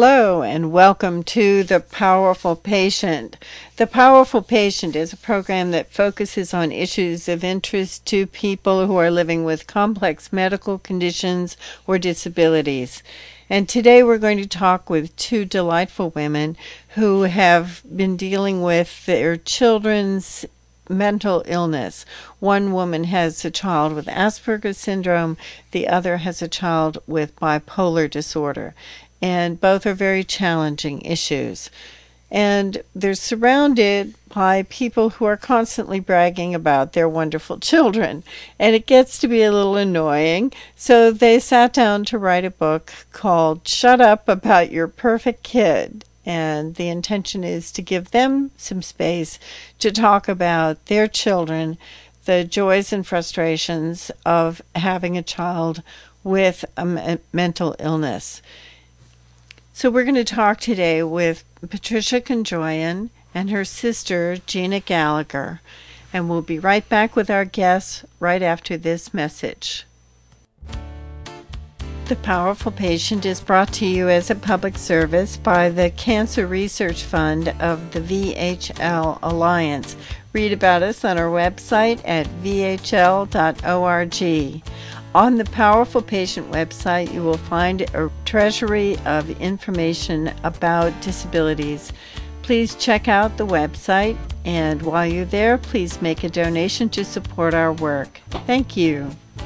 Hello and welcome to The Powerful Patient. The Powerful Patient is a program that focuses on issues of interest to people who are living with complex medical conditions or disabilities. And today we're going to talk with two delightful women who have been dealing with their children's mental illness. One woman has a child with Asperger's syndrome, the other has a child with bipolar disorder. And both are very challenging issues. And they're surrounded by people who are constantly bragging about their wonderful children. And it gets to be a little annoying. So they sat down to write a book called Shut Up About Your Perfect Kid. And the intention is to give them some space to talk about their children, the joys and frustrations of having a child with a mental illness. So we're going to talk today with Patricia Conjoyan and her sister, Gina Gallagher. And we'll be right back with our guests right after this message. The Powerful Patient is brought to you as a public service by the Cancer Research Fund of the VHL Alliance. Read about us on our website at vhl.org. On the Powerful Patient website, you will find a treasury of information about disabilities. Please check out the website, and while you're there, please make a donation to support our work. Thank you.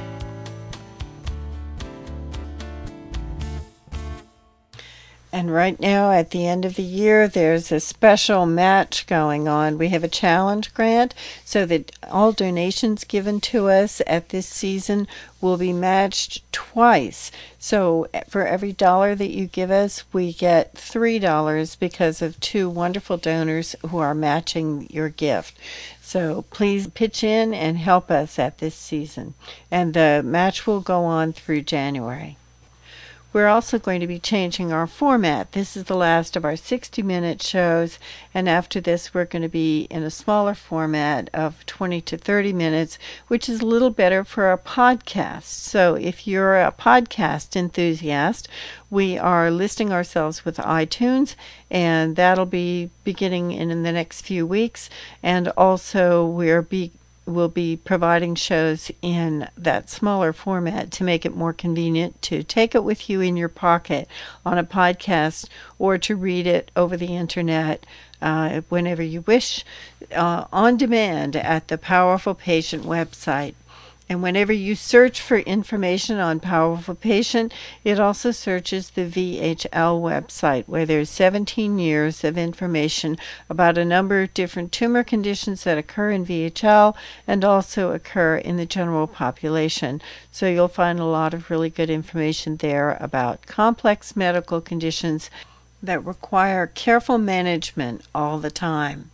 And right now, at the end of the year, there's a special match going on. We have a challenge grant so that all donations given to us at this season will be matched twice. So for every $1 that you give us, we get $3 because of two wonderful donors who are matching your gift. So please pitch in and help us at this season. And the match will go on through January. We're also going to be changing our format. This is the last of our 60-minute shows, and after this we're going to be in a smaller format of 20 to 30 minutes, which is a little better for a podcast. So if you're a podcast enthusiast, we are listing ourselves with iTunes, and that'll be beginning in the next few weeks. And also we'll be providing shows in that smaller format to make it more convenient to take it with you in your pocket on a podcast or to read it over the internet whenever you wish, on demand at the Powerful Patient website. And whenever you search for information on Powerful Patient, it also searches the VHL website, where there's 17 years of information about a number of different tumor conditions that occur in VHL and also occur in the general population. So you'll find a lot of really good information there about complex medical conditions that require careful management all the time.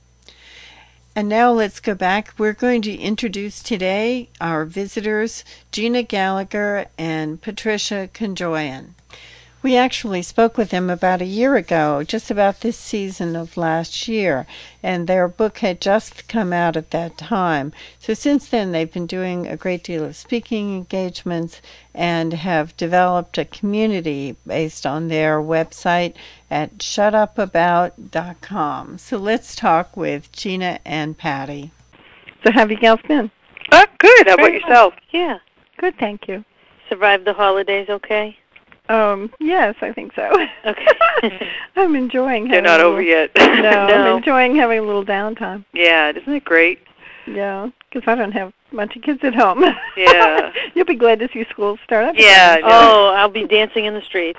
And now let's go back. We're going to introduce today our visitors, Gina Gallagher and Patricia Conjoyan. We actually spoke with them about a year ago, just about this season of last year, and their book had just come out at that time. So since then, they've been doing a great deal of speaking engagements and have developed a community based on their website at shutupabout.com. So let's talk with Gina and Patty. So how have you guys been? Oh, good. How about yourself? Yeah. Good, thank you. Survived the holidays okay? Yes, I think so. Okay. I'm enjoying They're not over yet. No, I'm enjoying having a little downtime. Yeah, isn't it great? Yeah, because I don't have a bunch of kids at home. Yeah. You'll be glad to see school start up. Yeah. Oh, I'll be dancing in the streets.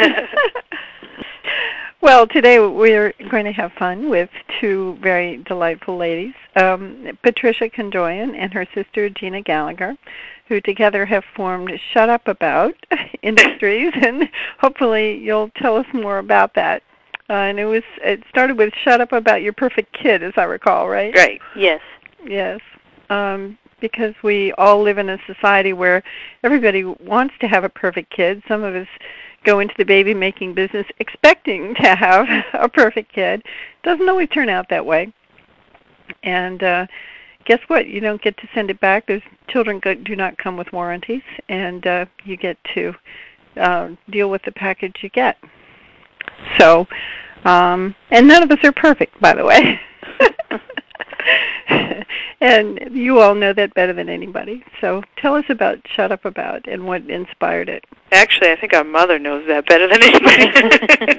Well, today we're going to have fun with two very delightful ladies, Patricia Conjoyan and her sister Gina Gallagher, who together have formed Shut Up About Industries, and hopefully you'll tell us more about that. And it started with Shut Up About Your Perfect Kid, as I recall, right? Right. Yes. Yes. Because we all live in a society where everybody wants to have a perfect kid. Some of us go into the baby-making business expecting to have a perfect kid. Doesn't always turn out that way. And guess what? You don't get to send it back. Those children do not come with warranties, and you get to deal with the package you get. So, and none of us are perfect, by the way. And you all know that better than anybody. So tell us about Shut Up About and what inspired it. Actually, I think our mother knows that better than anybody.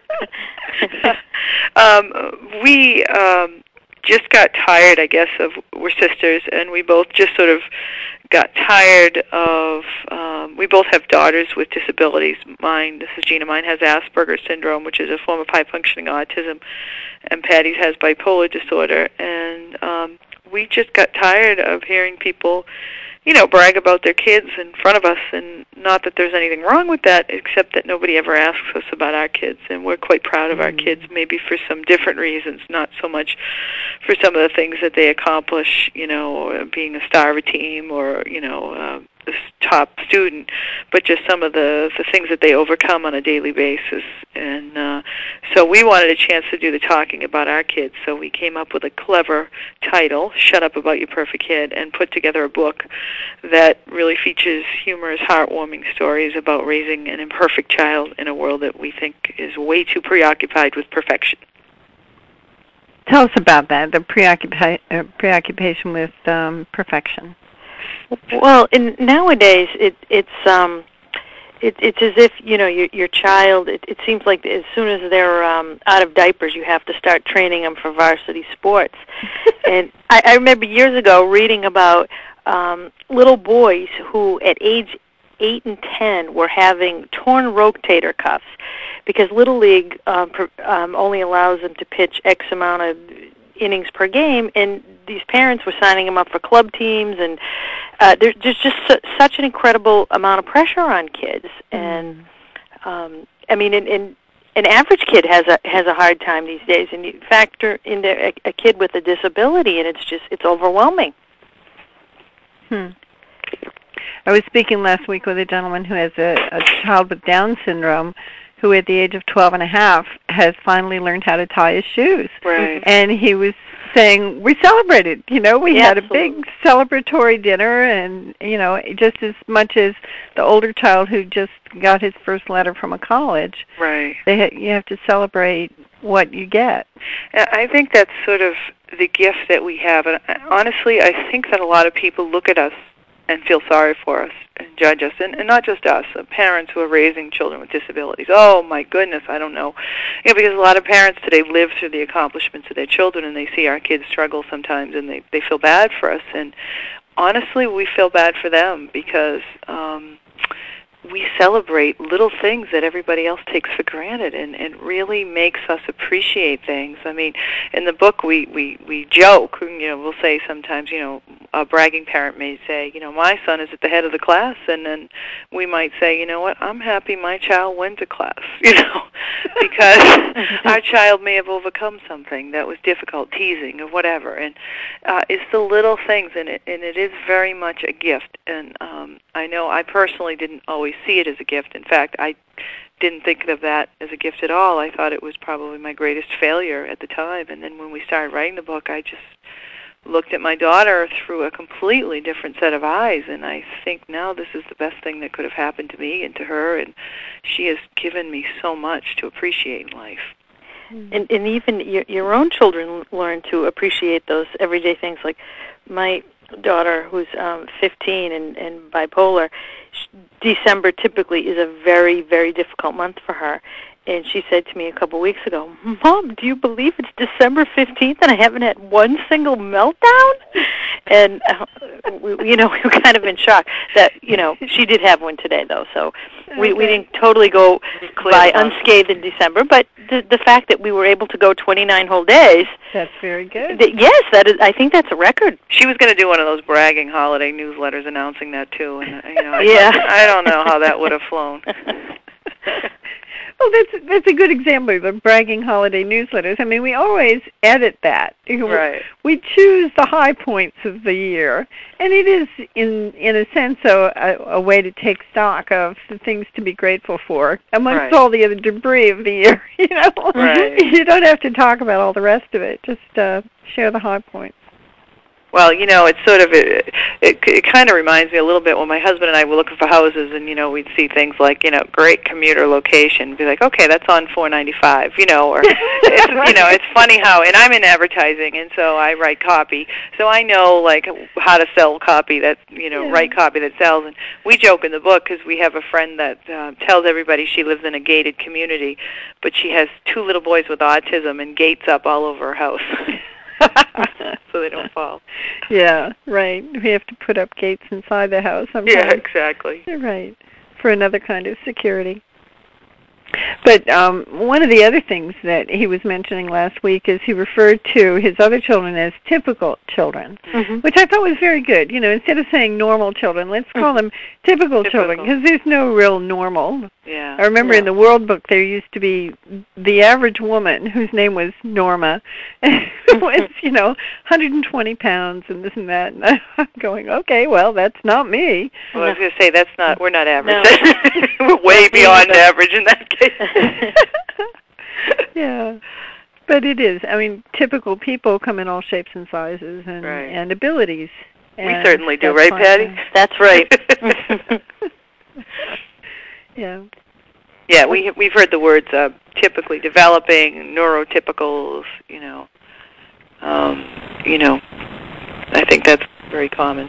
We just got tired, I guess, we're sisters, and we both just sort of got tired of, we both have daughters with disabilities. This is Gina, mine has Asperger's syndrome, which is a form of high-functioning autism, and Patty's has bipolar disorder, and we just got tired of hearing people, brag about their kids in front of us, and not that there's anything wrong with that, except that nobody ever asks us about our kids, and we're quite proud of our kids, maybe for some different reasons, not so much for some of the things that they accomplish, being a star of a team or, the top student, but just some of the things that they overcome on a daily basis. And so we wanted a chance to do the talking about our kids, so we came up with a clever title, Shut Up About Your Perfect Kid, and put together a book that really features humorous, heartwarming stories about raising an imperfect child in a world that we think is way too preoccupied with perfection. Tell us about that, the preoccupation with perfection. Well, nowadays it's as if your child. It seems like as soon as they're out of diapers, you have to start training them for varsity sports. And I remember years ago reading about little boys who, at age 8 and 10, were having torn rotator cuffs because Little League only allows them to pitch X amount of innings per game, and these parents were signing them up for club teams, and there's just such an incredible amount of pressure on kids. And I mean, an average kid has a hard time these days, and you factor into a kid with a disability, and it's overwhelming. I was speaking last week with a gentleman who has a child with Down syndrome, who at the age of 12 and a half has finally learned how to tie his shoes. Right. And he was saying, we celebrated, we had a big celebratory dinner, and, just as much as the older child who just got his first letter from a college. Right. You have to celebrate what you get. I think that's sort of the gift that we have. And honestly, I think that a lot of people look at us and feel sorry for us and judge us, and not just us, parents who are raising children with disabilities. Oh, my goodness, I don't know. Because a lot of parents today live through the accomplishments of their children, and they see our kids struggle sometimes, and they feel bad for us. And honestly, we feel bad for them because we celebrate little things that everybody else takes for granted, and it really makes us appreciate things. I mean, in the book we joke, we'll say sometimes, a bragging parent may say, my son is at the head of the class, and then we might say, you know what, I'm happy my child went to class, because our child may have overcome something that was difficult, teasing or whatever, and it's the little things, and it is very much a gift, and I know I personally didn't always see it as a gift. In fact, I didn't think of that as a gift at all. I thought it was probably my greatest failure at the time, and then when we started writing the book, I just looked at my daughter through a completely different set of eyes, and I think now this is the best thing that could have happened to me and to her, and she has given me so much to appreciate in life. And even your own children learn to appreciate those everyday things. Like my daughter, who's 15 and bipolar, December typically is a very, very difficult month for her. And she said to me a couple weeks ago, Mom, do you believe it's December 15th and I haven't had one single meltdown? And, we were kind of in shock that, she did have one today, though. So we didn't totally go by unscathed in December. But the fact that we were able to go 29 whole days. That's very good. Yes, I think that's a record. She was going to do one of those bragging holiday newsletters announcing that, too. And, I don't know how that would have flown. Well, that's a good example of the bragging holiday newsletters. I mean, we always edit that. Right. We choose the high points of the year, and it is, in a sense, a way to take stock of the things to be grateful for amongst all the other debris of the year. Right. You don't have to talk about all the rest of it. Just share the high points. Well, it's sort of it kind of reminds me a little bit when my husband and I were looking for houses, and we'd see things like great commuter location, be like, okay, that's on 495, or it's funny how, and I'm in advertising, and so I write copy, so I know like how to sell copy that write copy that sells, and we joke in the book because we have a friend that tells everybody she lives in a gated community, but she has 2 little boys with autism and gates up all over her house. So they don't fall. Yeah, right. We have to put up gates inside the house sometimes. Yeah, exactly. Right, for another kind of security. But one of the other things that he was mentioning last week is he referred to his other children as typical children, which I thought was very good. Instead of saying normal children, let's call them typical children, because there's no real normal. Yeah. I remember in the World Book there used to be the average woman whose name was Norma, who was 120 pounds and this and that, and I'm going, okay, well that's not me. Well, I was going to say we're not average. No. We're way beyond average in that case. Yeah, but it is. I mean, typical people come in all shapes and sizes and abilities. We certainly do, right, Patty? That's right. Yeah. Yeah, we've heard the words typically developing, neurotypicals. I think that's very common.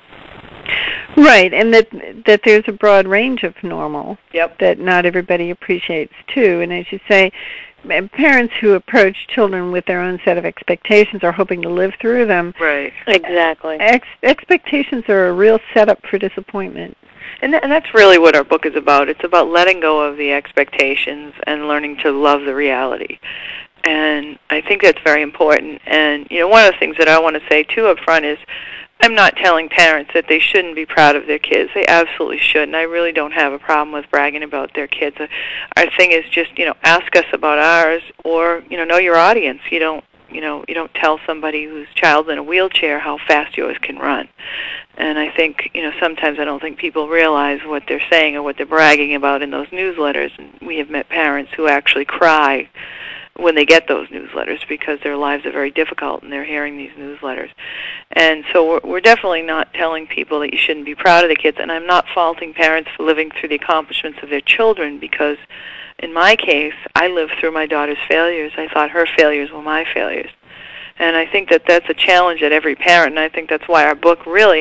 Right, and that there's a broad range of normal. Yep. That not everybody appreciates too. And as you say, parents who approach children with their own set of expectations are hoping to live through them. Right. Exactly. Expectations are a real setup for disappointment. And that's really what our book is about. It's about letting go of the expectations and learning to love the reality. And I think that's very important. And, one of the things that I want to say, too, up front is I'm not telling parents that they shouldn't be proud of their kids. They absolutely should, and I really don't have a problem with bragging about their kids. Our thing is just, ask us about ours, or, know your audience. You don't tell somebody whose child's in a wheelchair how fast yours can run. And I think, sometimes I don't think people realize what they're saying or what they're bragging about in those newsletters. And we have met parents who actually cry when they get those newsletters because their lives are very difficult and they're hearing these newsletters. And so we're definitely not telling people that you shouldn't be proud of the kids. And I'm not faulting parents for living through the accomplishments of their children because in my case, I lived through my daughter's failures. I thought her failures were my failures. And I think that that's a challenge at every parent, and I think that's why our book really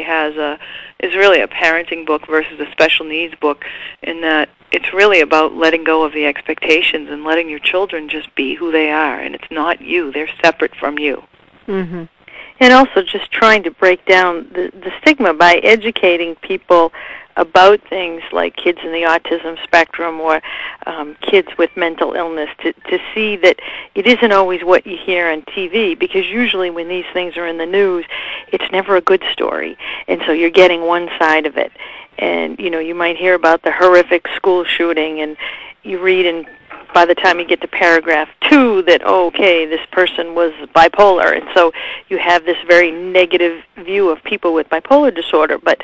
is really a parenting book versus a special needs book, in that it's really about letting go of the expectations and letting your children just be who they are, and it's not you. They're separate from you. Mm-hmm. And also just trying to break down the stigma by educating people about things like kids in the autism spectrum or kids with mental illness, to see that it isn't always what you hear on TV, because usually when these things are in the news, it's never a good story, and so you're getting one side of it. And, you might hear about the horrific school shooting, and you read, and by the time you get to paragraph 2 that, okay, this person was bipolar, and so you have this very negative view of people with bipolar disorder. But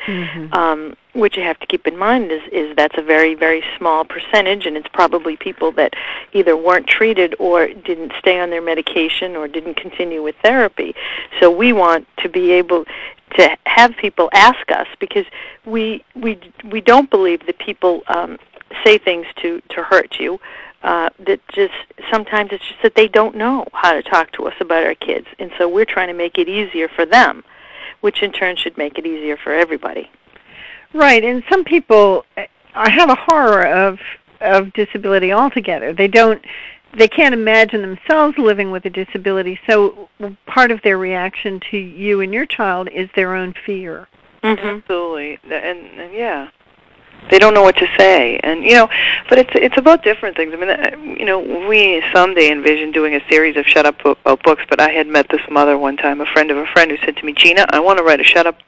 what you have to keep in mind is that's a very, very small percentage, and it's probably people that either weren't treated or didn't stay on their medication or didn't continue with therapy. So we want to be able to have people ask us, because we don't believe that people say things to hurt you. That just sometimes it's just that they don't know how to talk to us about our kids, and so we're trying to make it easier for them, which in turn should make it easier for everybody. Right, and some people have a horror of disability altogether. They can't imagine themselves living with a disability, so part of their reaction to you and your child is their own fear. Mm-hmm. Absolutely, and yeah. They don't know what to say, and but it's about different things. I mean, we someday envisioned doing a series of shut up books. But I had met this mother one time, a friend of a friend, who said to me, "Gina, I want to write a shut up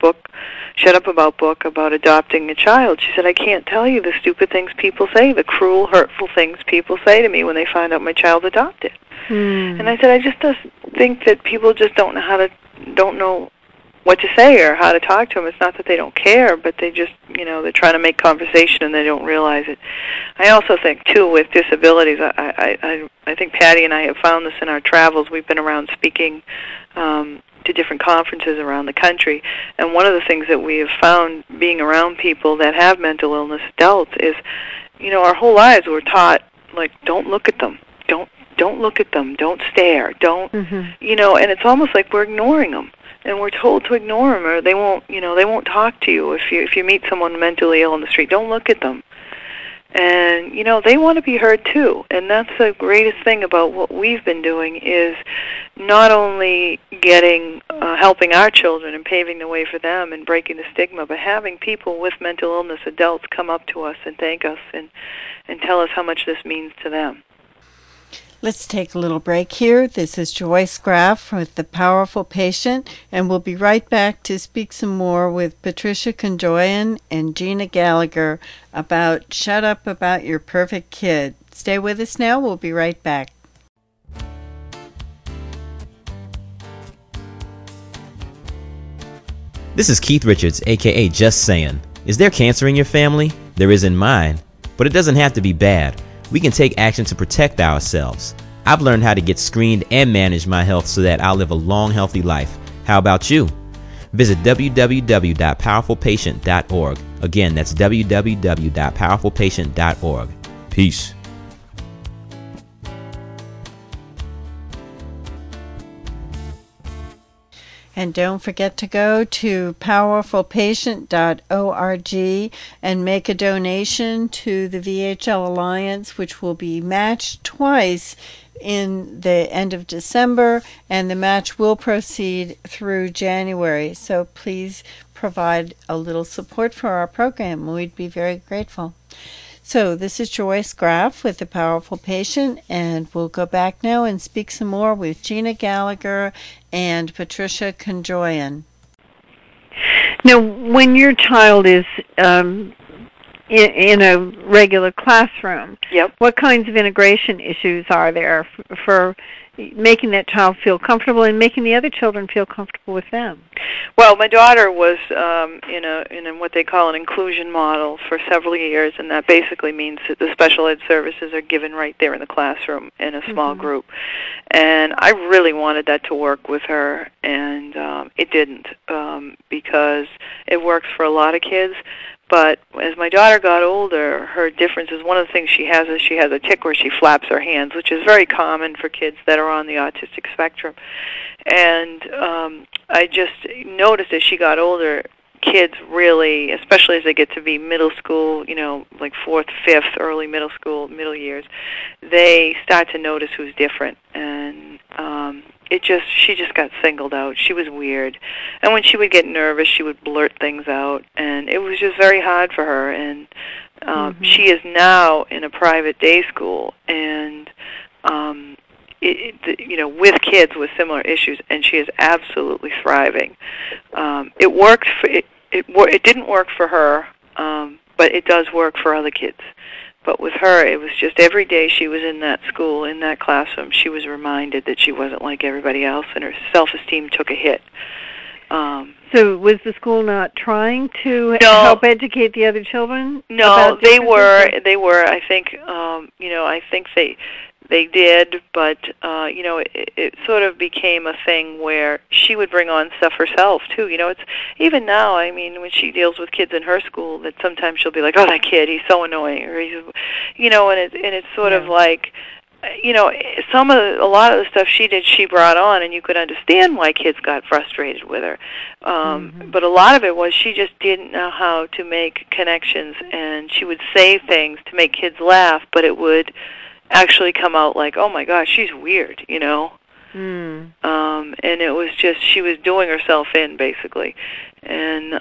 book about adopting a child." She said, "I can't tell you the stupid things people say, the cruel, hurtful things people say to me when they find out my child's adopted." And I said, "I just think that people just don't know what to say or how to talk to them. It's not that they don't care, but they just, they're trying to make conversation and they don't realize it." I also think, too, with disabilities, I think Patty and I have found this in our travels. We've been around speaking to different conferences around the country. And one of the things that we have found being around people that have mental illness, adults, is, our whole lives we're taught, like, don't look at them, don't look at them, don't stare, don't, and it's almost like we're ignoring them. And we're told to ignore them, or they won't talk to you if you meet someone mentally ill on the street. Don't look at them. And, they want to be heard too. And that's the greatest thing about what we've been doing, is not only helping our children and paving the way for them and breaking the stigma, but having people with mental illness, adults, come up to us and thank us and tell us how much this means to them. Let's take a little break here. This is Joyce Graf with The Powerful Patient, and we'll be right back to speak some more with Patricia Conjoyan and Gina Gallagher about Shut Up About Your Perfect Kid. Stay with us now. We'll be right back. This is Keith Richards, a.k.a. Just Saying. Is there cancer in your family? There is in mine. But it doesn't have to be bad. We can take action to protect ourselves. I've learned how to get screened and manage my health so that I'll live a long, healthy life. How about you? Visit www.powerfulpatient.org. Again, that's www.powerfulpatient.org. Peace. And don't forget to go to powerfulpatient.org and make a donation to the VHL Alliance, which will be matched twice in the end of December, and the match will proceed through January. So please provide a little support for our program. We'd be very grateful. So this is Joyce Graf with The Powerful Patient, and we'll go back now and speak some more with Gina Gallagher and Patricia Conjoyan. Now, when your child is in a regular classroom, Yep. What kinds of integration issues are there for making that child feel comfortable and making the other children feel comfortable with them? Well, my daughter was in what they call an inclusion model for several years, and that basically means that the special ed services are given right there in the classroom in a small group. And I really wanted that to work with her, and it didn't, because it works for a lot of kids. But as my daughter got older, her difference is, one of the things she has is she has a tic where she flaps her hands, which is very common for kids that are on the autistic spectrum. And I just noticed as she got older, kids really, especially as they get to be middle school, like 4th, 5th, early middle school, middle years, they start to notice who's different. And she just got singled out. She was weird. And when she would get nervous, she would blurt things out. And it was just very hard for her. And she is now in a private day school, and with kids with similar issues, and she is absolutely thriving. It worked. It didn't work for her, but it does work for other kids. But with her, it was just every day she was in that school, in that classroom, she was reminded that she wasn't like everybody else, and her self-esteem took a hit. So was the school not trying to help educate the other children? No, they were. I think, I think they did, but it sort of became a thing where she would bring on stuff herself too. It's even now. I mean, when she deals with kids in her school, that sometimes she'll be like, "Oh, that kid, he's so annoying," or he's, and it's sort of like, a lot of the stuff she did, she brought on, and you could understand why kids got frustrated with her. But a lot of it was she just didn't know how to make connections, and she would say things to make kids laugh, but it would actually come out like, "Oh my gosh, she's weird," and it was just, she was doing herself in, basically, and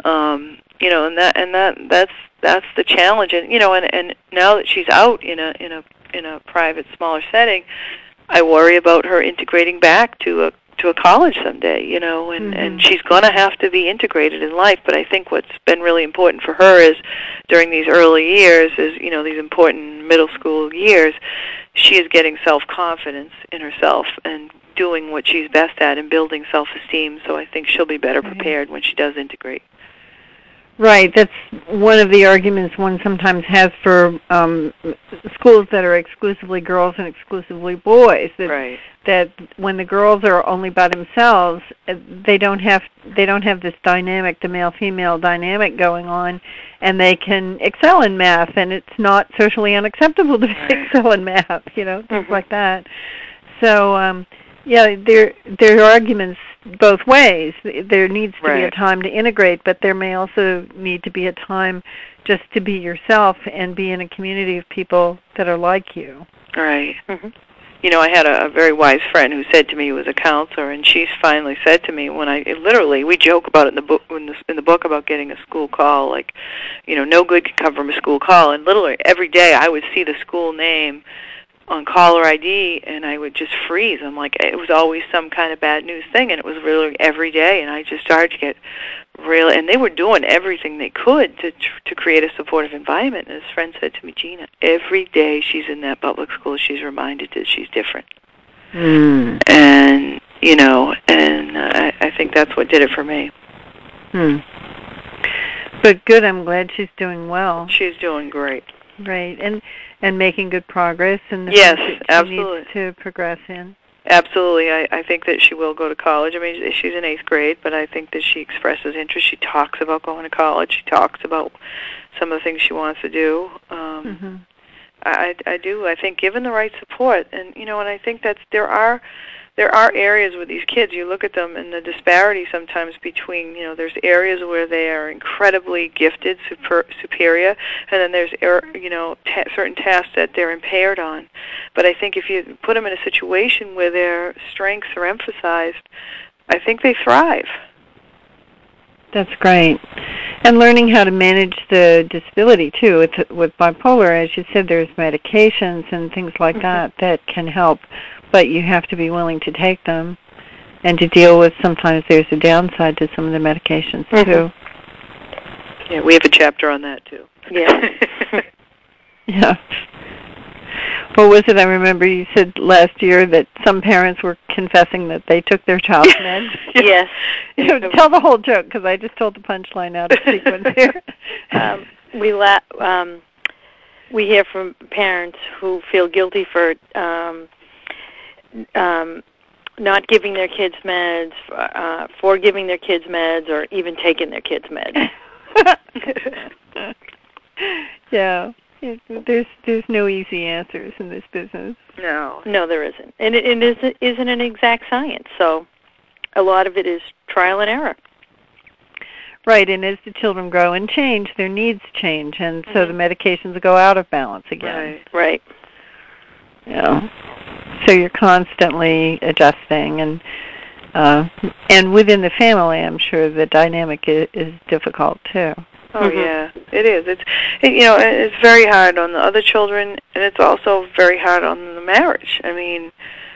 that's the challenge, and and now that she's out in a private, smaller setting, I worry about her integrating back to a college someday, and she's going to have to be integrated in life. But I think what's been really important for her is, during these early years, these important middle school years, she is getting self-confidence in herself and doing what she's best at and building self-esteem. So I think she'll be better prepared when she does integrate. Right. That's one of the arguments one sometimes has for schools that are exclusively girls and exclusively boys. Right. That when the girls are only by themselves, they don't have this dynamic, the male-female dynamic going on, and they can excel in math, and it's not socially unacceptable to excel in math, things like that. So, there are arguments both ways. There needs to be a time to integrate, but there may also need to be a time just to be yourself and be in a community of people that are like you. Right. Mm-hmm. I had a very wise friend who said to me, who was a counselor, and she finally said to me we joke about it in the book about getting a school call, like, no good can come from a school call, and literally every day I would see the school name on caller ID, and I would just freeze. I'm like, it was always some kind of bad news thing, and it was really every day, and I just started to get really, and they were doing everything they could to create a supportive environment. And his friend said to me, Gina, every day she's in that public school, she's reminded that she's different. And, I think that's what did it for me. But good, I'm glad she's doing well. She's doing great. Right, and making good progress in the yes, things that she absolutely. needs to progress in. Absolutely. I think that she will go to college. I mean, she's in 8th grade, but I think that she expresses interest. She talks about going to college. She talks about some of the things she wants to do. I do. I think given the right support, and and I think that there are areas with these kids. You look at them, and the disparity sometimes between there's areas where they are incredibly gifted, superior, and then there's certain tasks that they're impaired on. But I think if you put them in a situation where their strengths are emphasized, I think they thrive. That's great. And learning how to manage the disability, too. With bipolar, as you said, there's medications and things like that can help, but you have to be willing to take them and to deal with sometimes there's a downside to some of the medications, too. Yeah, we have a chapter on that, too. Yeah. Yeah. What was it? I remember you said last year that some parents were confessing that they took their child's meds. Yes. Tell the whole joke, because I just told the punchline out of sequence here. We hear from parents who feel guilty for not giving their kids meds, for giving their kids meds, or even taking their kids meds. Yeah. There's no easy answers in this business. No, there isn't, and it isn't an exact science. So, a lot of it is trial and error. Right, and as the children grow and change, their needs change, and so the medications go out of balance again. Right. So you're constantly adjusting, and within the family, I'm sure the dynamic is difficult too. Oh yeah, it is. It's very hard on the other children, and it's also very hard on the marriage. I mean,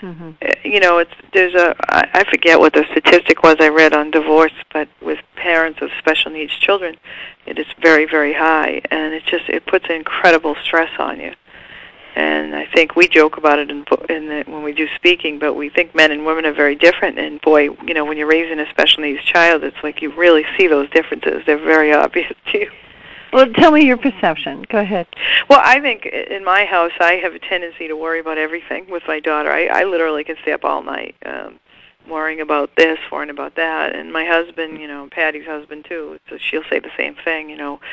I forget what the statistic was I read on divorce, but with parents of special needs children, it is very, very high, and it puts incredible stress on you. And I think we joke about it when we do speaking, but we think men and women are very different. And boy, when you're raising a special needs child, it's like you really see those differences. They're very obvious to you. Well, tell me your perception. Go ahead. Well, I think in my house, I have a tendency to worry about everything with my daughter. I literally can stay up all night worrying about this, worrying about that. And my husband, Patty's husband too, so she'll say the same thing,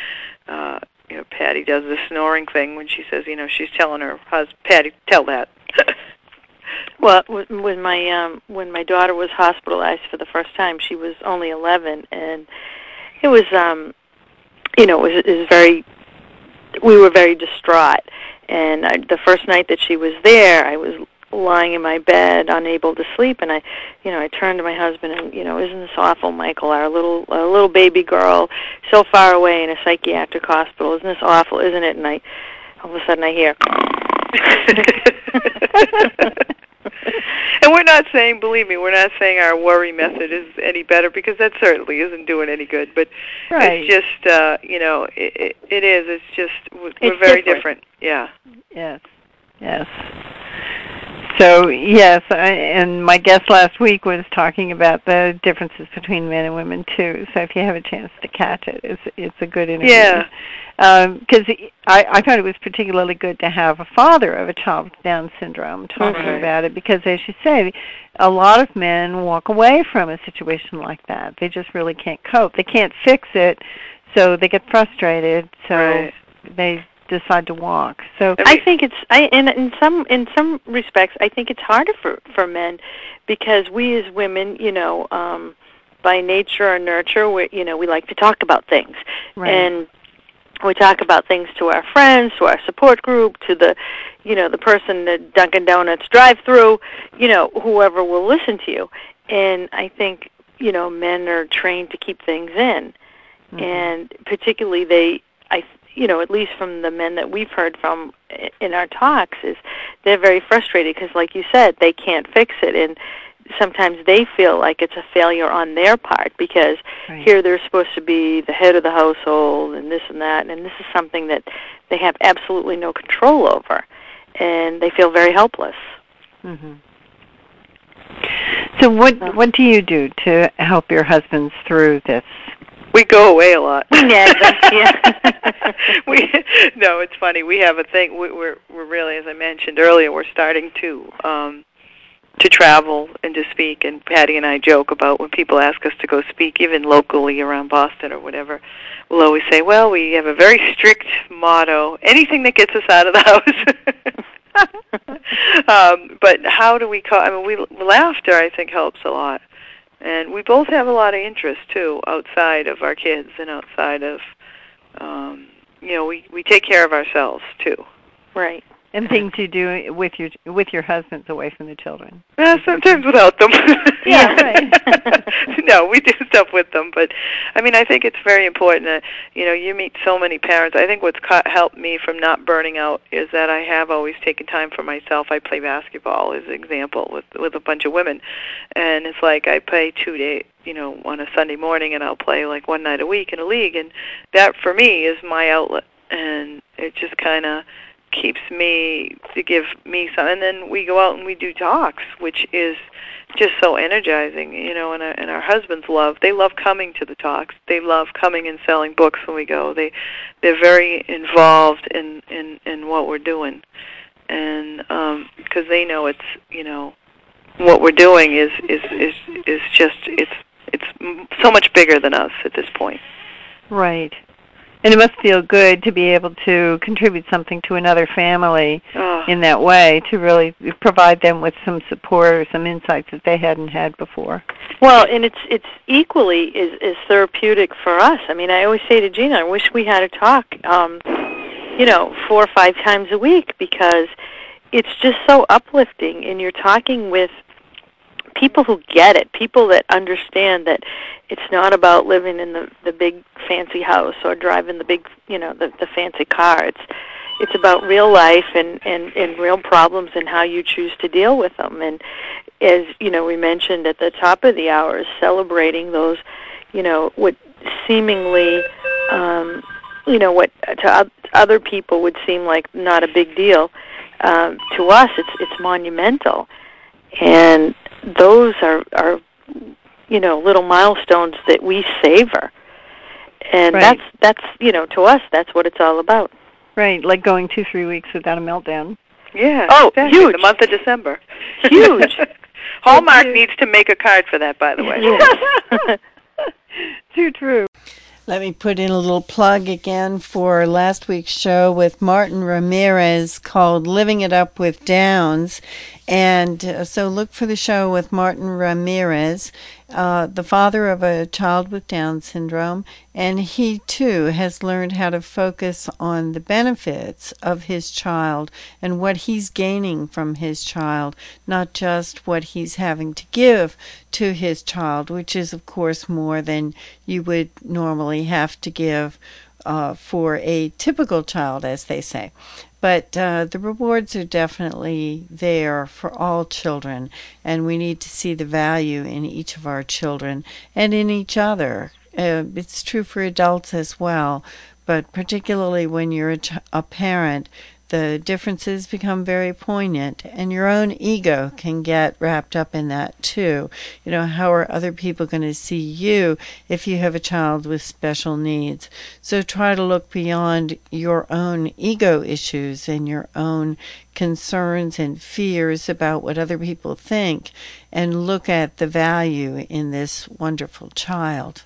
Patty does the snoring thing when she says, she's telling her husband, Patty, tell that. Well, when my daughter was hospitalized for the first time, she was only 11, and it was, we were very distraught. And the first night that she was there, I was lying in my bed, unable to sleep, and I turned to my husband and, isn't this awful, Michael? Our little baby girl, so far away in a psychiatric hospital. Isn't this awful? Isn't it? And all of a sudden I hear. And we're not saying, believe me, we're not saying our worry method is any better, because that certainly isn't doing any good. But it's just, it is. It's just we're very different. Yeah. Yes. So yes, and my guest last week was talking about the differences between men and women too. So if you have a chance to catch it, it's a good interview. Yeah. Because I thought it was particularly good to have a father of a child with Down syndrome talking about it, because as you say, a lot of men walk away from a situation like that. They just really can't cope. They can't fix it, so they get frustrated. So they decide to walk. So I think in some respects I think it's harder for men, because we as women, by nature or nurture, we like to talk about things. And we talk about things to our friends, to our support group, to the person at Dunkin' Donuts drive-through, whoever will listen to you. And I think, men are trained to keep things in. And particularly at least from the men that we've heard from in our talks, is they're very frustrated because, like you said, they can't fix it. And sometimes they feel like it's a failure on their part, because here they're supposed to be the head of the household and this and that, and this is something that they have absolutely no control over, and they feel very helpless. So what do you do to help your husbands through this? We go away a lot. We nag them. Yeah. No, it's funny. We have a thing. We're really, as I mentioned earlier, we're starting to travel and to speak. And Patty and I joke about when people ask us to go speak, even locally around Boston or whatever. We'll always say, "Well, we have a very strict motto: anything that gets us out of the house." But how do we? Laughter, I think, helps a lot. And we both have a lot of interest, too, outside of our kids and outside of, we take care of ourselves, too. Right. And things you do with your husbands away from the children. Sometimes without them. Yeah, right. No, we do stuff with them, but I think it's very important that you meet so many parents. I think what's helped me from not burning out is that I have always taken time for myself. I play basketball as an example with a bunch of women, and it's like I play 2 days, on a Sunday morning, and I'll play like one night a week in a league, and that for me is my outlet, and it just kind of keeps me to give me some, and then we go out and we do talks, which is just so energizing, and our husbands they love coming to the talks. They love coming and selling books when we go. They're very involved in what we're doing, and because they know it's what we're doing is just it's so much bigger than us at this point. Right. And it must feel good to be able to contribute something to another family in that way, to really provide them with some support or some insights that they hadn't had before. Well, and it's equally is therapeutic for us. I always say to Gina, I wish we had a talk, 4 or 5 times a week, because it's just so uplifting, and you're talking with people who get it, people that understand that it's not about living in the big fancy house or driving the big, the fancy car. It's about real life and real problems and how you choose to deal with them. And as we mentioned at the top of the hour, is celebrating those, what seemingly, what to other people would seem like not a big deal. To us, it's monumental, and those are little milestones that we savor, and that's to us, that's what it's all about. Right, like going 2-3 weeks without a meltdown. Yeah. Oh, exactly. huge. The month of December. Huge. Hallmark needs to make a card for that, by the way. Too true. Let me put in a little plug again for last week's show with Martin Ramirez called Living It Up with Downs. And so look for the show with Martin Ramirez, the father of a child with Down syndrome. And he, too, has learned how to focus on the benefits of his child and what he's gaining from his child, not just what he's having to give to his child, which is, of course, more than you would normally have to give for a typical child, as they say. But the rewards are definitely there for all children, and we need to see the value in each of our children and in each other. It's true for adults as well, but particularly when you're a parent, the differences become very poignant, and your own ego can get wrapped up in that too. You know, how are other people going to see you if you have a child with special needs? So try to look beyond your own ego issues and your own concerns and fears about what other people think, and look at the value in this wonderful child.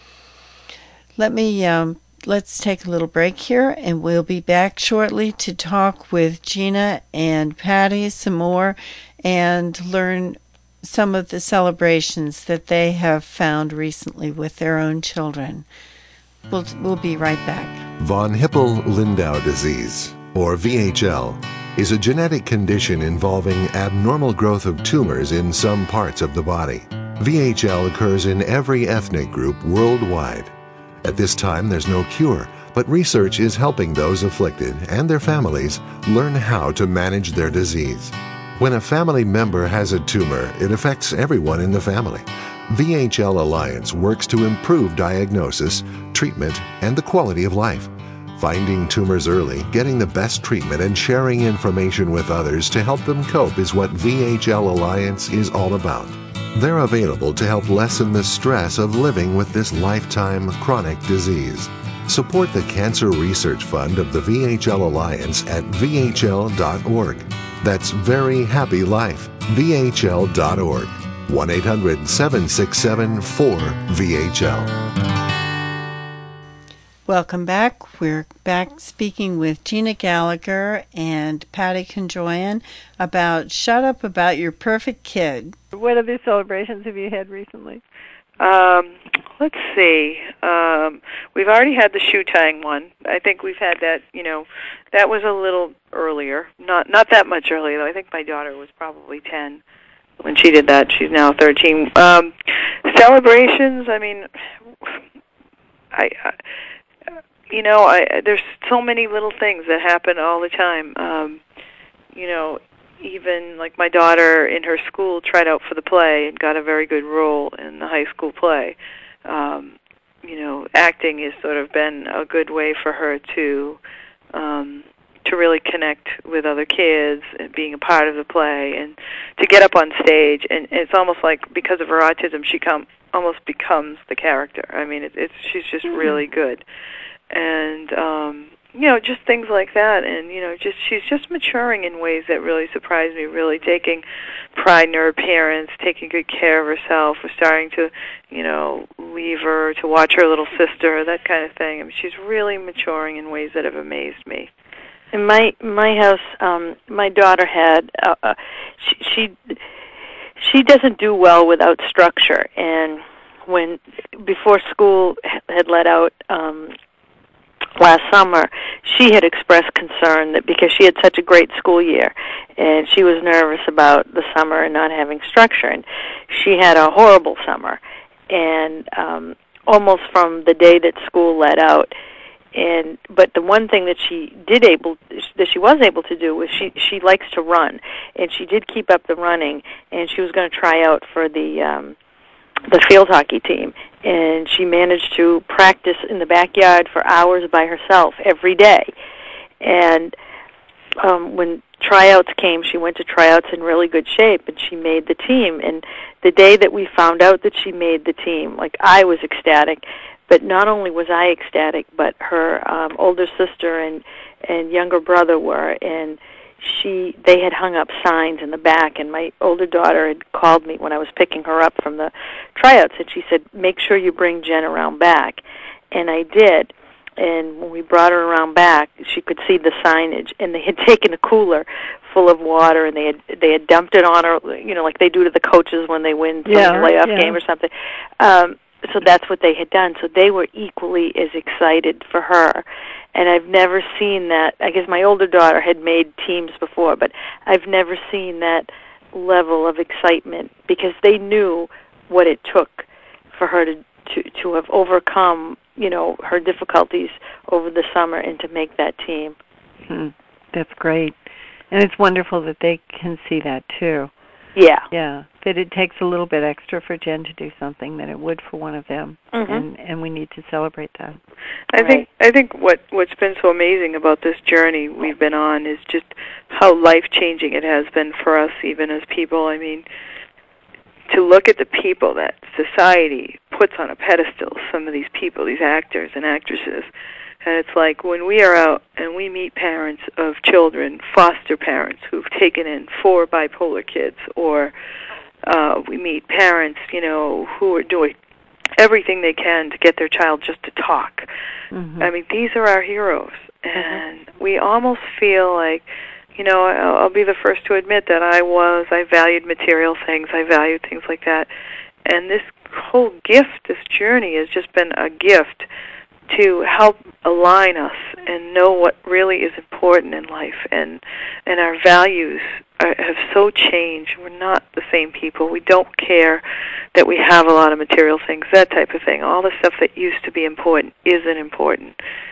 Let's take a little break here, and we'll be back shortly to talk with Gina and Patty some more and learn some of the celebrations that they have found recently with their own children. We'll be right back. Von Hippel-Lindau disease, or VHL, is a genetic condition involving abnormal growth of tumors in some parts of the body. VHL occurs in every ethnic group worldwide. At this time, there's no cure, but research is helping those afflicted and their families learn how to manage their disease. When a family member has a tumor, it affects everyone in the family. VHL Alliance works to improve diagnosis, treatment, and the quality of life. Finding tumors early, getting the best treatment, and sharing information with others to help them cope is what VHL Alliance is all about. They're available to help lessen the stress of living with this lifetime chronic disease. Support the Cancer Research Fund of the VHL Alliance at VHL.org. That's Very Happy Life, VHL.org. 1-800-767-4VHL. Welcome back. We're back speaking with Gina Gallagher and Patty Conjoyan about Shut Up About Your Perfect Kid. What other celebrations have you had recently? Let's see. We've already had the shoe tying one. I think we've had that, that was a little earlier. Not that much earlier, though. I think my daughter was probably 10 when she did that. She's now 13. Celebrations, I mean, there's so many little things that happen all the time. Even like my daughter in her school tried out for the play and got a very good role in the high school play. Acting has sort of been a good way for her to really connect with other kids and being a part of the play and to get up on stage. And it's almost like because of her autism, she almost becomes the character. I mean, she's just really good. And, just things like that. And, she's just maturing in ways that really surprise me, really taking pride in her appearance, taking good care of herself. We're starting to, leave her to watch her little sister, that kind of thing. I mean, she's really maturing in ways that have amazed me. In my house, my daughter had, she doesn't do well without structure. And before school had let out, last summer, she had expressed concern that because she had such a great school year and she was nervous about the summer and not having structure, and she had a horrible summer, and almost from the day that school let out. But the one thing that she was able to do was she likes to run, and she did keep up the running, and she was going to try out for the field hockey team, and she managed to practice in the backyard for hours by herself every day. And when tryouts came, she went to tryouts in really good shape, and she made the team. And the day that we found out that she made the team, I was ecstatic, but not only was I ecstatic, but her older sister and younger brother were, and they had hung up signs in the back, and my older daughter had called me when I was picking her up from the tryouts, and she said, make sure you bring Jen around back. And I did, and when we brought her around back, she could see the signage, and they had taken a cooler full of water, and they had dumped it on her, like they do to the coaches when they win some playoff game or something. So that's what they had done. So they were equally as excited for her. And I've never seen that. I guess my older daughter had made teams before, but I've never seen that level of excitement because they knew what it took for her to have overcome, her difficulties over the summer and to make that team. That's great. And it's wonderful that they can see that too. Yeah, that it takes a little bit extra for Jen to do something than it would for one of them, and we need to celebrate that. I think what's been so amazing about this journey we've been on is just how life-changing it has been for us, even as people. I mean, to look at the people that society puts on a pedestal, some of these people, these actors and actresses, and it's like when we are out and we meet parents of children, foster parents who've taken in 4 bipolar kids, or we meet parents, who are doing everything they can to get their child just to talk. I mean, these are our heroes, and we almost feel like, I'll be the first to admit that I valued material things, I valued things like that, and this whole gift, this journey has just been a gift to help align us and know what really is important in life, and our values have so changed. We're not the same people. We don't care that we have a lot of material things, that type of thing. All the stuff that used to be important isn't important.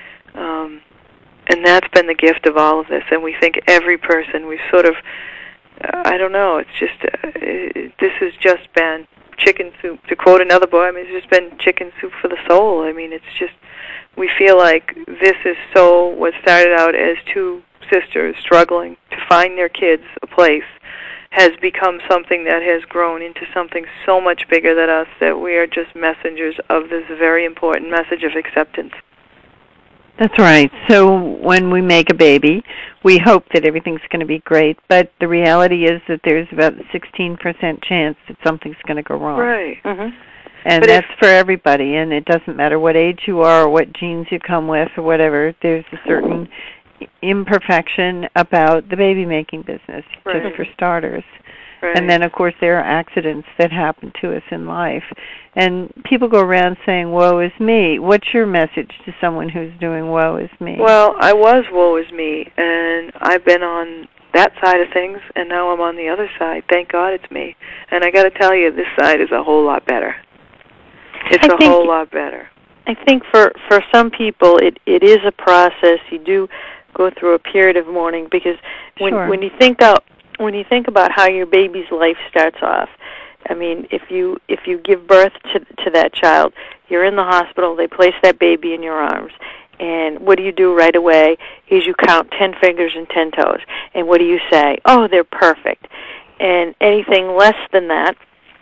And that's been the gift of all of this. And we think every person, we've sort of, I don't know, it's just, this has just been chicken soup. To quote another boy, I mean, it's just been chicken soup for the soul. I mean, it's just, we feel like this is what started out as 2 sisters struggling to find their kids a place has become something that has grown into something so much bigger than us, that we are just messengers of this very important message of acceptance. That's right. So when we make a baby, we hope that everything's going to be great, but the reality is that there's about a 16% chance that something's going to go wrong. Right. And but that's for everybody, and it doesn't matter what age you are or what genes you come with or whatever. There's a certain imperfection about the baby-making business, just for starters. Right. And then, of course, there are accidents that happen to us in life. And people go around saying, woe is me. What's your message to someone who's doing woe is me? Well, I was woe is me, and I've been on that side of things, and now I'm on the other side. Thank God it's me. And I got to tell you, this side is a whole lot better. It's a whole lot better. I think for some people, it is a process. You do go through a period of mourning, because when you think about how your baby's life starts off, I mean, if you give birth to that child, you're in the hospital, they place that baby in your arms, and what do you do right away is you count 10 fingers and 10 toes. And what do you say? Oh, they're perfect. And anything less than that,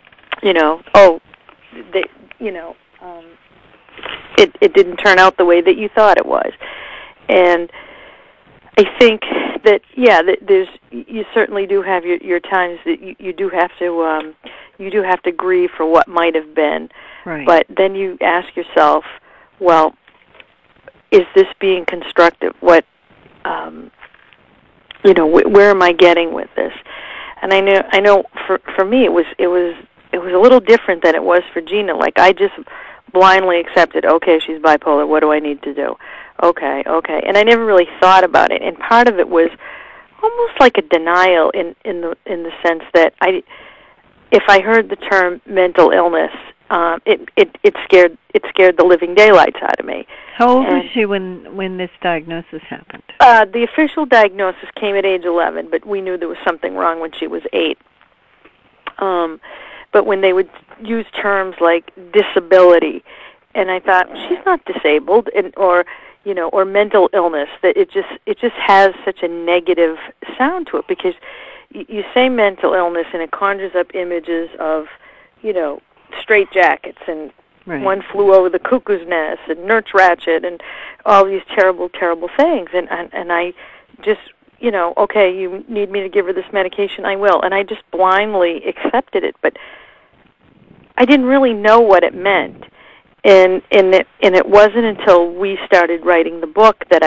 it didn't turn out the way that you thought it was. And I think that you certainly do have your times that you do have to grieve for what might have been. Right. But then you ask yourself, well, is this being constructive? What where am I getting with this? And I know for me it was a little different than it was for Gina. Like, I just blindly accepted, okay, she's bipolar, what do I need to do? Okay. And I never really thought about it. And part of it was almost like a denial in the sense that if I heard the term mental illness, it scared the living daylights out of me. How old was she when this diagnosis happened? The official diagnosis came at age 11, but we knew there was something wrong when she was 8. But when they would use terms like disability, and I thought, she's not disabled, or mental illness, that it just has such a negative sound to it, because you say mental illness and it conjures up images of, straitjackets and One Flew Over the Cuckoo's Nest and Nurse Ratched and all these terrible, terrible things. And I just, okay, you need me to give her this medication, I will. And I just blindly accepted it, but I didn't really know what it meant. And it wasn't until we started writing the book that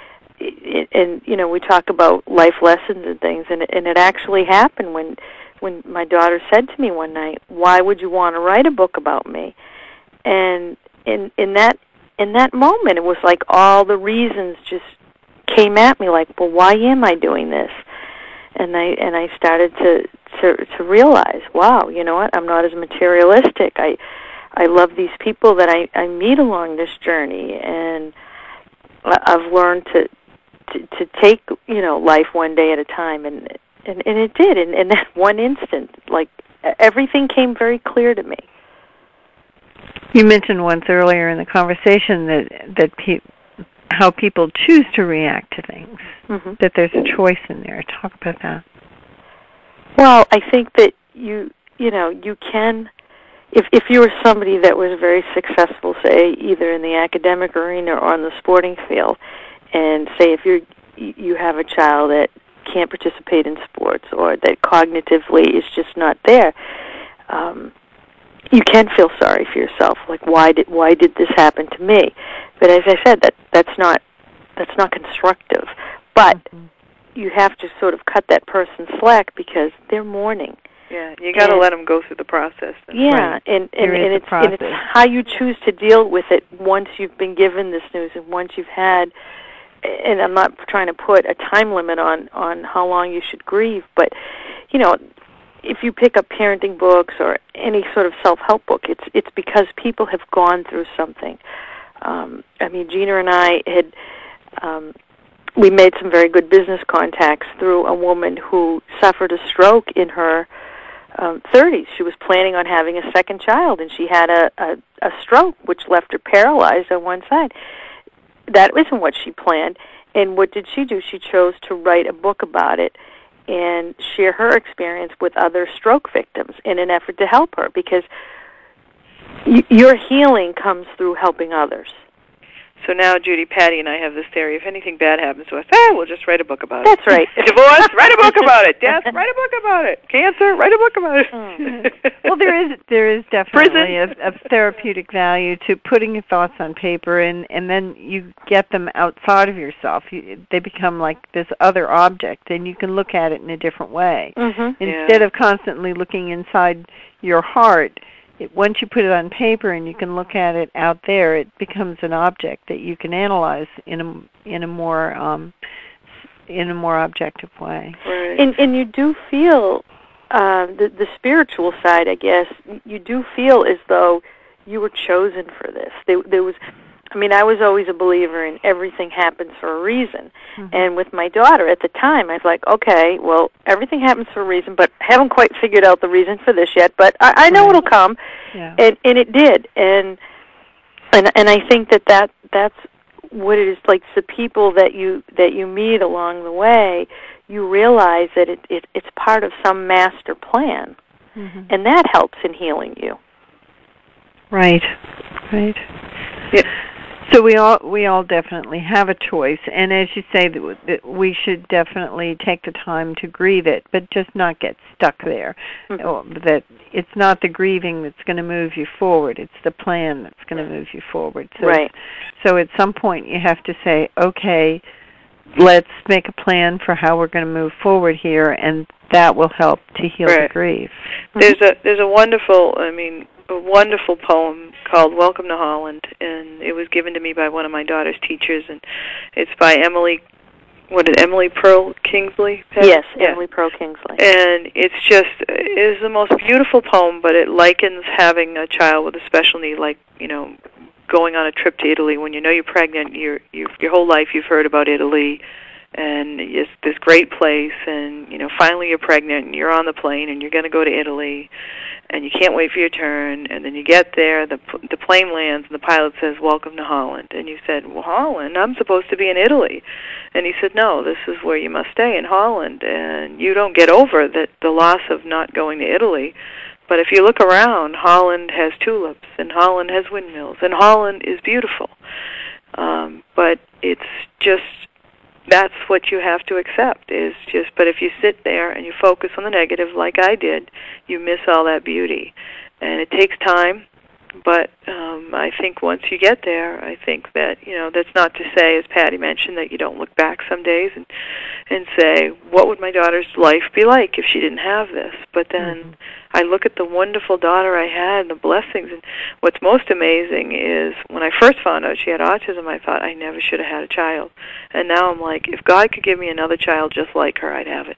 we talk about life lessons and things, and it actually happened when my daughter said to me one night, "Why would you want to write a book about me?" And in that moment, it was like all the reasons just came at me, like, well, why am I doing this? And I started to realize, wow, you know what? I'm not as materialistic. I love these people that I meet along this journey, and I've learned to take life one day at a time, and And it did. In that one instant, like, everything came very clear to me. You mentioned once earlier in the conversation that how people choose to react to things, that there's a choice in there. Talk about that. Well, I think that you can, if you were somebody that was very successful, say, either in the academic arena or on the sporting field, and say if you have a child that can't participate in sports or that cognitively is just not there, you can feel sorry for yourself. Like, why did this happen to me? But as I said, that's not constructive. But you have to sort of cut that person slack because they're mourning. Yeah, you got to let them go through the process. Yeah, right. and it's how you choose to deal with it once you've been given this news and once you've had. And I'm not trying to put a time limit on how long you should grieve, but if you pick up parenting books or any sort of self-help book, it's because people have gone through something. Gina and I had we made some very good business contacts through a woman who suffered a stroke in her 30s. She was planning on having a second child, and she had a stroke, which left her paralyzed on one side. That isn't what she planned. And what did she do? She chose to write a book about it and share her experience with other stroke victims in an effort to help her, because your healing comes through helping others. So now, Judy, Patty, and I have this theory. If anything bad happens to us, we'll just write a book about it. That's right. Divorce, write a book about it. Death, write a book about it. Cancer, write a book about it. Well, there is definitely a therapeutic value to putting your thoughts on paper, and then you get them outside of yourself. They become like this other object, and you can look at it in a different way. Instead of constantly looking inside your heart, once you put it on paper and you can look at it out there, it becomes an object that you can analyze in a more objective way. Right. And you do feel the spiritual side, I guess. You do feel as though you were chosen for this. There was. I was always a believer in everything happens for a reason. And with my daughter at the time, I was like, okay, well, everything happens for a reason, but I haven't quite figured out the reason for this yet, but I know it'll come. Yeah. And it did. And I think that's what it is. Like, the people that you meet along the way, you realize that it's part of some master plan. And that helps in healing you. Right. Yeah. So we all definitely have a choice, and as you say, that we should definitely take the time to grieve it, but just not get stuck there. That it's not the grieving that's going to move you forward; it's the plan that's going to move you forward. So, right. So at some point, you have to say, okay, let's make a plan for how we're going to move forward here, and that will help to heal the grief. There's a wonderful poem called Welcome to Holland, and it was given to me by one of my daughter's teachers, and it's by Emily Pearl Kingsley? Yes, yeah. Emily Pearl Kingsley. And it's the most beautiful poem, but it likens having a child with a special need, like, going on a trip to Italy. When you know you're pregnant, your whole life you've heard about Italy, and it's this great place, and finally you're pregnant and you're on the plane and you're going to go to Italy, and you can't wait for your turn, and then you get there, the plane lands, and the pilot says, "Welcome to Holland." And you said, "Well, Holland? I'm supposed to be in Italy." And he said, "No, this is where you must stay, in Holland." And you don't get over the loss of not going to Italy. But if you look around, Holland has tulips, and Holland has windmills, and Holland is beautiful. But it's just, that's what you have to accept, but if you sit there and you focus on the negative like I did, you miss all that beauty. And it takes time, but I think once you get there, I think that, that's not to say, as Patty mentioned, that you don't look back some days and say, what would my daughter's life be like if she didn't have this? But then I look at the wonderful daughter I had and the blessings, and what's most amazing is when I first found out she had autism, I thought I never should have had a child. And now I'm like, if God could give me another child just like her, I'd have it.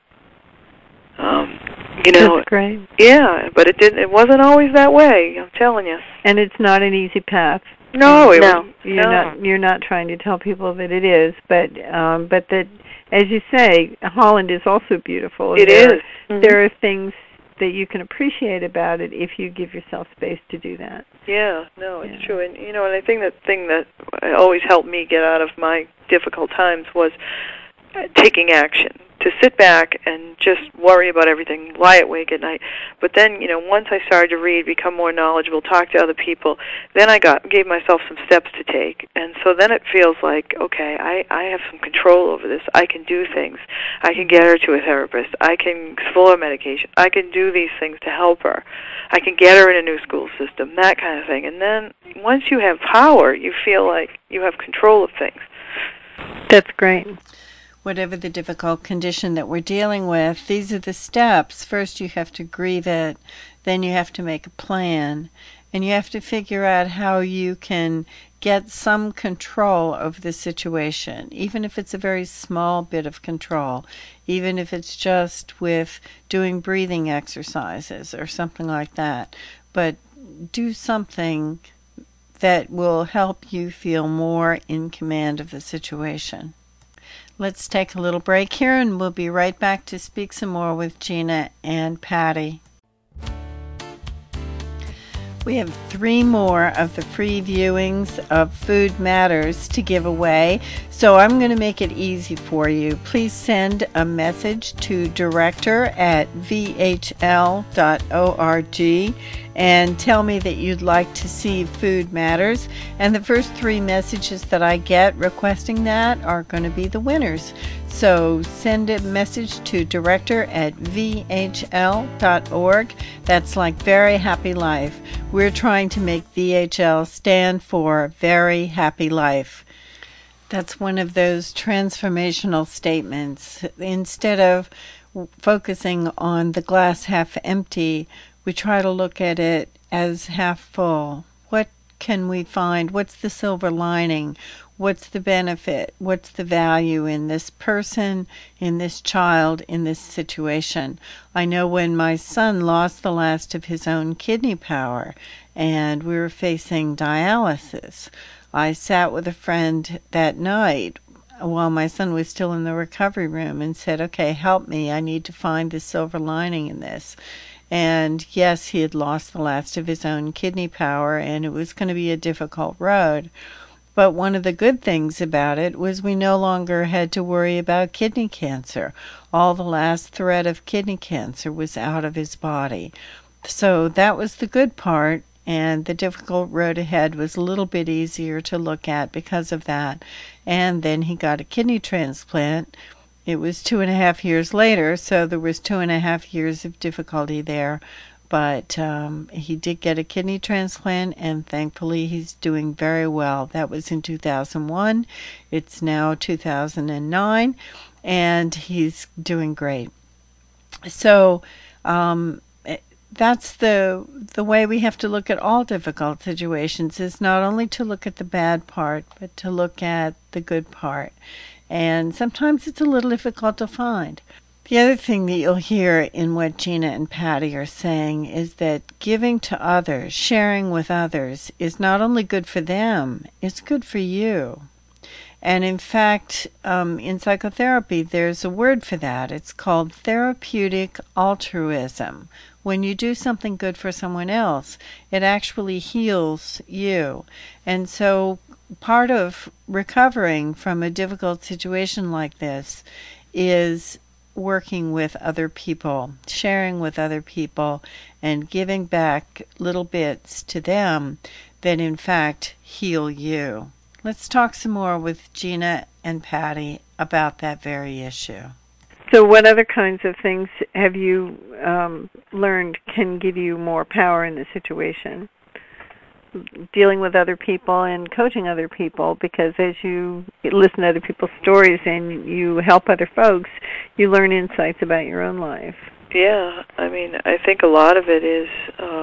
That's great. Yeah, but it wasn't always that way, I'm telling you. And it's not an easy path. No, you're not trying to tell people that it is, but that, as you say, Holland is also beautiful. It is. There are things that you can appreciate about it if you give yourself space to do that. Yeah, no, it's true. And and I think the thing that always helped me get out of my difficult times was taking action. To sit back and just worry about everything, lie awake at night. But then, once I started to read, become more knowledgeable, talk to other people, then I gave myself some steps to take. And so then it feels like, okay, I have some control over this. I can do things. I can get her to a therapist. I can explore medication. I can do these things to help her. I can get her in a new school system, that kind of thing. And then once you have power, you feel like you have control of things. That's great. Whatever the difficult condition that we're dealing with, these are the steps. First, you have to grieve it. Then you have to make a plan. And you have to figure out how you can get some control over the situation, even if it's a very small bit of control, even if it's just with doing breathing exercises or something like that. But do something that will help you feel more in command of the situation. Let's take a little break here, and we'll be right back to speak some more with Gina and Patty. We have 3 more of the free viewings of Food Matters to give away, so I'm going to make it easy for you. Please send a message to director@vhl.org and tell me that you'd like to see Food Matters. And the first 3 messages that I get requesting that are going to be the winners. So send a message to director@vhl.org. That's like Very Happy Life. We're trying to make VHL stand for Very Happy Life. That's one of those transformational statements. Instead of focusing on the glass half empty, we try to look at it as half full. What can we find? What's the silver lining? What's the benefit? What's the value in this person, in this child, in this situation? I know when my son lost the last of his own kidney power and we were facing dialysis, I sat with a friend that night while my son was still in the recovery room and said, okay, help me. I need to find the silver lining in this. And yes, he had lost the last of his own kidney power, and it was going to be a difficult road. But one of the good things about it was we no longer had to worry about kidney cancer. All the last thread of kidney cancer was out of his body. So that was the good part, and the difficult road ahead was a little bit easier to look at because of that. And then he got a kidney transplant. It was 2.5 years later, so there was 2.5 years of difficulty there. But he did get a kidney transplant, and thankfully he's doing very well. That was in 2001. It's now 2009, and he's doing great. So that's the way we have to look at all difficult situations, is not only to look at the bad part, but to look at the good part. And sometimes it's a little difficult to find. The other thing that you'll hear in what Gina and Patty are saying is that giving to others, sharing with others, is not only good for them, it's good for you. And in fact, in psychotherapy, there's a word for that. It's called therapeutic altruism. When you do something good for someone else, it actually heals you. And so part of recovering from a difficult situation like this is working with other people, sharing with other people, and giving back little bits to them that in fact heal you. Let's talk some more with Gina and Patty about that very issue. So what other kinds of things have you learned can give you more power in the situation? Dealing with other people and coaching other people, because as you listen to other people's stories and you help other folks, you learn insights about your own life. Yeah, I mean, I think a lot of it is,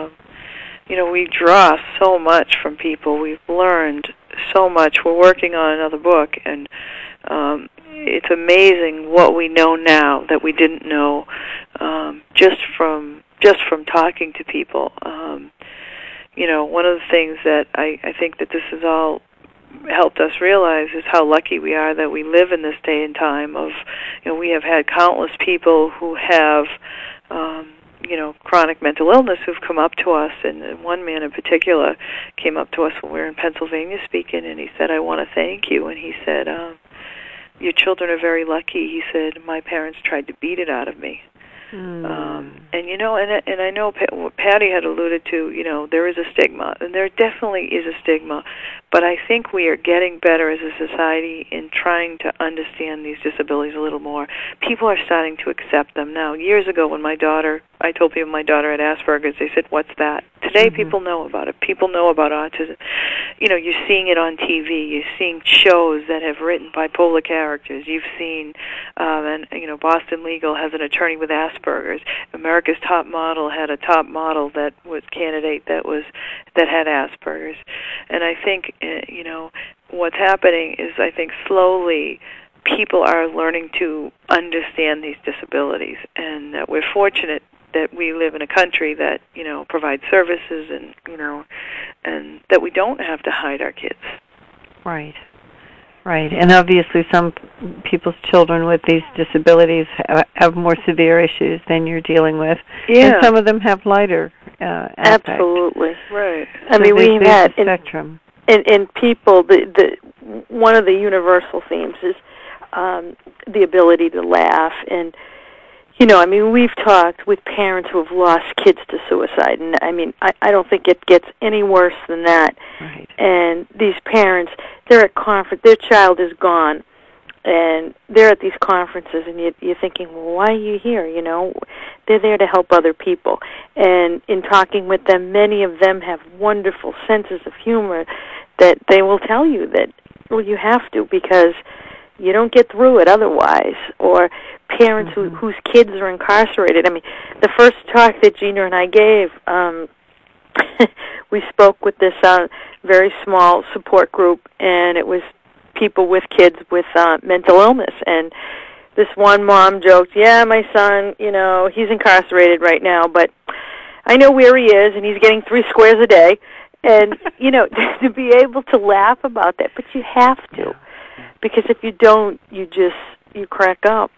we draw so much from people. We've learned so much. We're working on another book, and it's amazing what we know now that we didn't know just from talking to people. one of the things that I think that this has all helped us realize is how lucky we are that we live in this day and time of, we have had countless people who have, chronic mental illness who've come up to us, and one man in particular came up to us when we were in Pennsylvania speaking, and he said, "I want to thank you," and he said, "Your children are very lucky." He said, "My parents tried to beat it out of me." And I know what Patty had alluded to, there is a stigma, and there definitely is a stigma, but I think we are getting better as a society in trying to understand these disabilities a little more. People are starting to accept them now. Years ago when I told people my daughter had Asperger's, they said, "What's that?" Today people know about it. People know about autism. You're seeing it on TV. You're seeing shows that have written bipolar characters. You've seen, Boston Legal has an attorney with Asperger's. America's Top Model had a top model that was candidate that had Asperger's. And I think, what's happening is I think slowly people are learning to understand these disabilities, and that we're fortunate that we live in a country that, provides services and, and that we don't have to hide our kids. Right. Right. And obviously some people's children with these disabilities have more severe issues than you're dealing with. Yeah. And some of them have lighter aspects. Absolutely. Right. I mean, we've had a spectrum. In people, one of the universal themes is the ability to laugh. And, we've talked with parents who have lost kids to suicide. And, I don't think it gets any worse than that. Right. And these parents, they're at conference, their child is gone. And they're at these conferences, and you're thinking, well, why are you here? They're there to help other people. And in talking with them, many of them have wonderful senses of humor that they will tell you that, well, you have to because you don't get through it otherwise. Or parents whose kids are incarcerated. The first talk that Gina and I gave, we spoke with this very small support group, and it was people with kids with mental illness. And this one mom joked, "Yeah, my son, he's incarcerated right now, but I know where he is, and he's getting 3 squares a day." And, to be able to laugh about that, but you have to. Because if you don't, you crack up.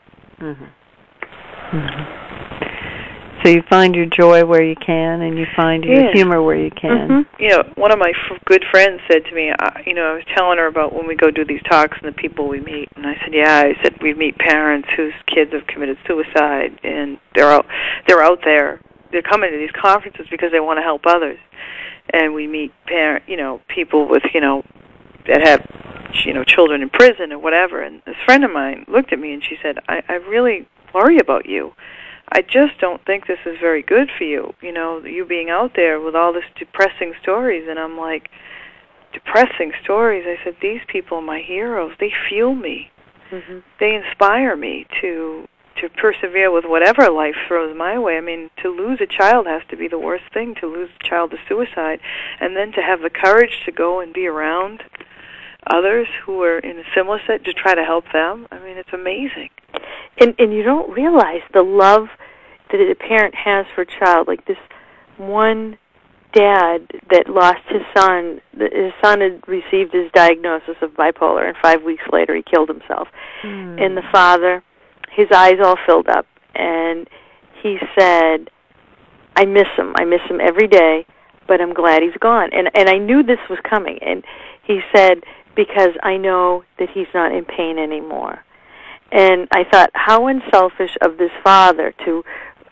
So you find your joy where you can, and you find your humor where you can. One of my good friends said to me, I was telling her about when we go do these talks and the people we meet, and I said, we meet parents whose kids have committed suicide, and they're out there. They're coming to these conferences because they want to help others, and we meet people with that have children in prison or whatever. And this friend of mine looked at me and she said, I really worry about you. I just don't think this is very good for you, you being out there with all this depressing stories. And I'm like, depressing stories? I said, these people are my heroes. They fuel me. They inspire me to persevere with whatever life throws my way. To lose a child has to be the worst thing, to lose a child to suicide. And then to have the courage to go and be around others who are in a similar set to try to help them. It's amazing. And you don't realize the love that a parent has for a child. Like this one dad that lost his son. His son had received his diagnosis of bipolar, and 5 weeks later he killed himself. And the father, his eyes all filled up, and he said, I miss him every day, but I'm glad he's gone. And I knew this was coming. And he said, because I know that he's not in pain anymore. And I thought, how unselfish of this father to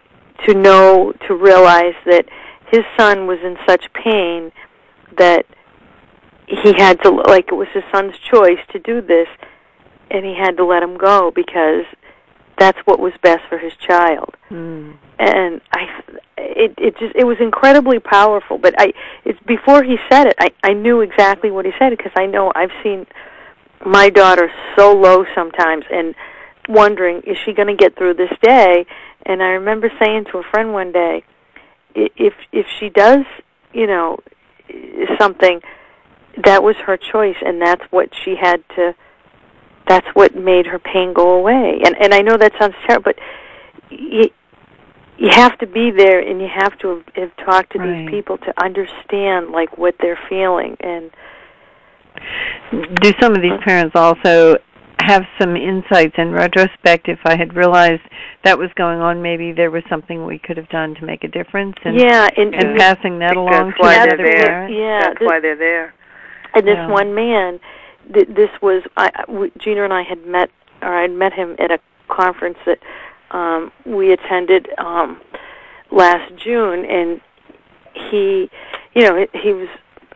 realize that his son was in such pain that he had to, it was his son's choice to do this, and he had to let him go because that's what was best for his child. And it was incredibly powerful. But it's before he said it, I knew exactly what he said, because I know I've seen my daughter so low sometimes and wondering, is she going to get through this day? And I remember saying to a friend one day, if she does, something, that was her choice, and that's what she had to. That's what made her pain go away. And I know that sounds terrible, but you have to be there, and you have to have talked to Right. these people to understand like what they're feeling. And do some of these parents also have some insights in retrospect? If I had realized that was going on, maybe there was something we could have done to make a difference, and and passing that along to why another they're there. parent. That's why they're there. And this Yeah. one man, this was Gina and I had met, or I'd met him at a conference that we attended last June, and he was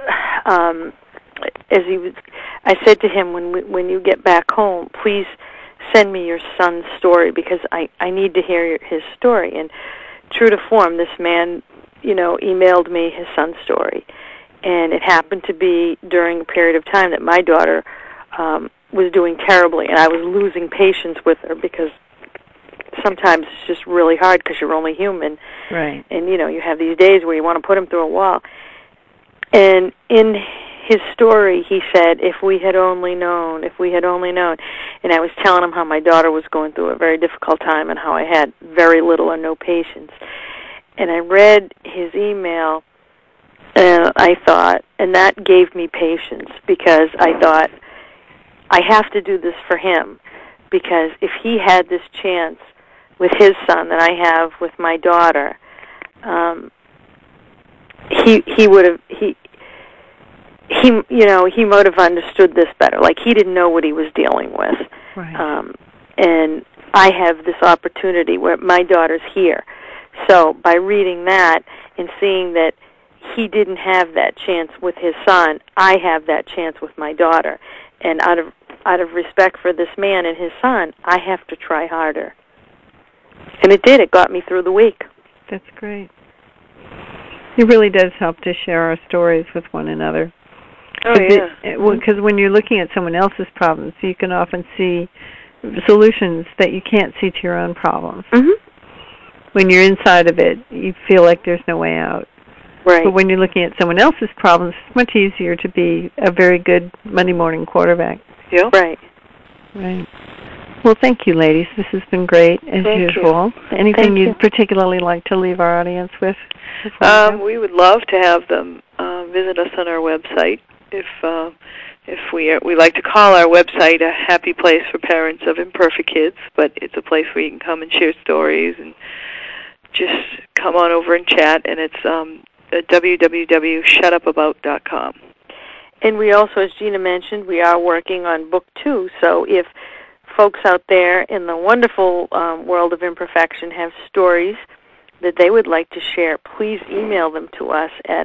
I said to him, when you get back home, please send me your son's story, because I need to hear his story. And true to form, this man, emailed me his son's story. And it happened to be during a period of time that my daughter was doing terribly, and I was losing patience with her, because sometimes it's just really hard because you're only human. Right. And, you have these days where you want to put him through a wall. And in his story, he said, if we had only known. And I was telling him how my daughter was going through a very difficult time and how I had very little or no patience. And I read his email, and I thought, and that gave me patience, because I thought, I have to do this for him, because if he had this chance with his son that I have with my daughter, he would have he might have understood this better. Like, he didn't know what he was dealing with. Right. And I have this opportunity where my daughter's here. So by reading that and seeing that he didn't have that chance with his son, I have that chance with my daughter. And out of respect for this man and his son, I have to try harder. And it did. It got me through the week. That's great. It really does help to share our stories with one another. Oh, yeah. Because when you're looking at someone else's problems, you can often see solutions that you can't see to your own problems. Mm-hmm. When you're inside of it, you feel like there's no way out. Right. But when you're looking at someone else's problems, it's much easier to be a very good Monday morning quarterback. Yeah. Right. Right. Well, thank you, ladies. This has been great, as usual. Anything Thank you'd you. particularly like to leave our audience with? We would love to have them visit us on our website. If we like to call our website a happy place for parents of imperfect kids, but it's a place where you can come and share stories and just come on over and chat. And it's at www.shutupabout.com. And we also, as Gina mentioned, we are working on book 2. So if folks out there in the wonderful world of imperfection have stories that they would like to share, please email them to us at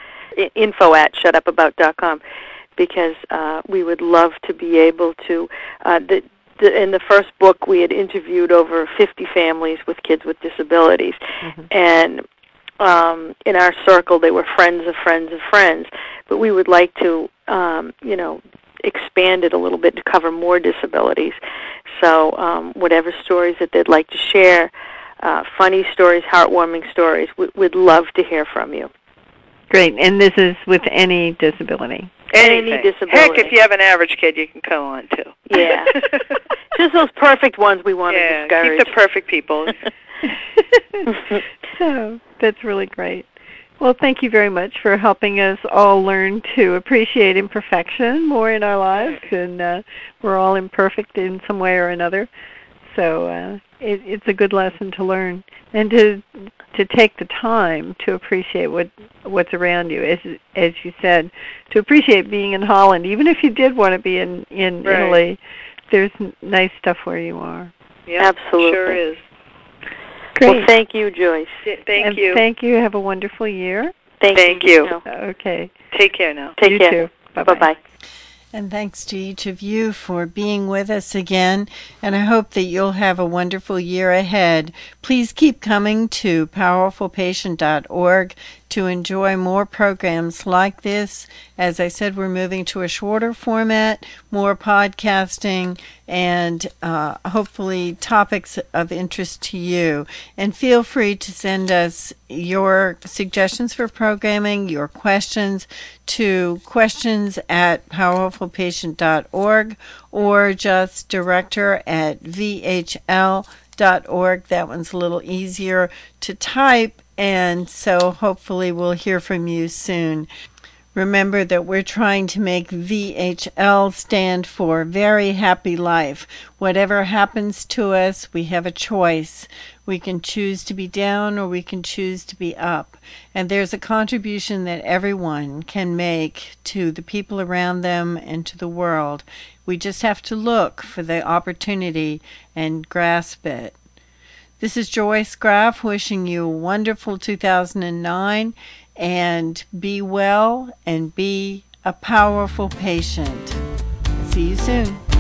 info@shutupabout.com, because we would love to be able to. In the first book, we had interviewed over 50 families with kids with disabilities, and in our circle, they were friends of friends of friends. But we would like to, expand it a little bit to cover more disabilities. So whatever stories that they'd like to share, funny stories, heartwarming stories, we'd love to hear from you. Great. And this is with any disability? Any disability. Heck, if you have an average kid, you can come on, too. Yeah. Just those perfect ones we want to discourage. Keep the perfect people. So, that's really great. Well, thank you very much for helping us all learn to appreciate imperfection more in our lives, and we're all imperfect in some way or another. So it's a good lesson to learn, and to take the time to appreciate what's around you. As you said, to appreciate being in Holland, even if you did want to be in Italy, there's nice stuff where you are. Yeah, absolutely. Sure is. Great. Well, thank you, Joyce. Thank you. Thank you. Have a wonderful year. Thank you. Okay. Take care now. Take you care. too. Bye-bye. Bye-bye. And thanks to each of you for being with us again. And I hope that you'll have a wonderful year ahead. Please keep coming to powerfulpatient.org to enjoy more programs like this. As I said, we're moving to a shorter format, more podcasting, and hopefully topics of interest to you. And feel free to send us your suggestions for programming, your questions, to questions@powerfulpatient.org, or just director@vhl.org. joycegraff.org. That one's a little easier to type, and so hopefully we'll hear from you soon. Remember that we're trying to make VHL stand for Very Happy Life. Whatever happens to us, we have a choice. We can choose to be down or we can choose to be up. And there's a contribution that everyone can make to the people around them and to the world. We just have to look for the opportunity and grasp it. This is Joyce Graff wishing you a wonderful 2009. And be well and be a powerful patient. See you soon.